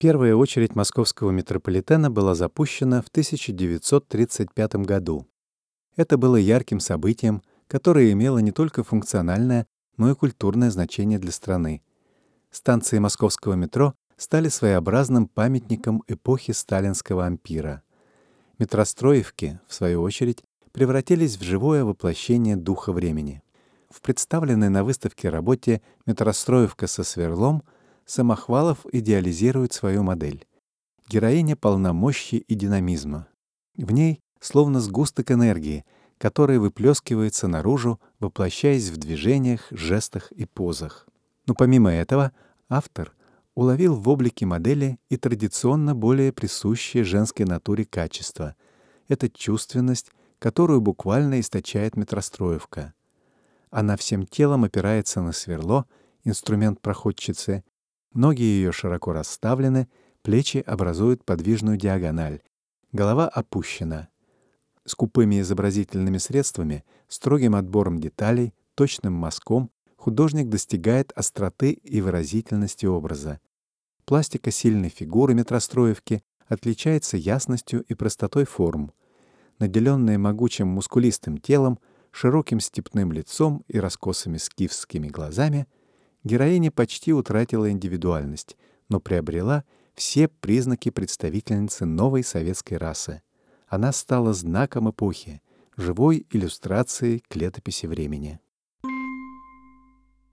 Первая очередь московского метрополитена была запущена в 1935 году. Это было ярким событием, которое имело не только функциональное, но и культурное значение для страны. Станции московского метро стали своеобразным памятником эпохи сталинского ампира. Метростроевки, в свою очередь, превратились в живое воплощение духа времени. В представленной на выставке работе «Метростроевка со сверлом» Самохвалов идеализирует свою модель. Героиня полна мощи и динамизма. В ней словно сгусток энергии, который выплескивается наружу, воплощаясь в движениях, жестах и позах. Но помимо этого, автор уловил в облике модели и традиционно более присущее женской натуре качество. Это чувственность, которую буквально источает метростроевка. Она всем телом опирается на сверло, инструмент проходчицы. Ноги ее широко расставлены, плечи образуют подвижную диагональ. Голова опущена. Скупыми изобразительными средствами, строгим отбором деталей, точным мазком художник достигает остроты и выразительности образа. Пластика сильной фигуры метростроевки отличается ясностью и простотой форм. Наделенная могучим мускулистым телом, широким степным лицом и раскосыми скифскими глазами, героиня почти утратила индивидуальность, но приобрела все признаки представительницы новой советской расы. Она стала знаком эпохи, живой иллюстрацией к летописи времени.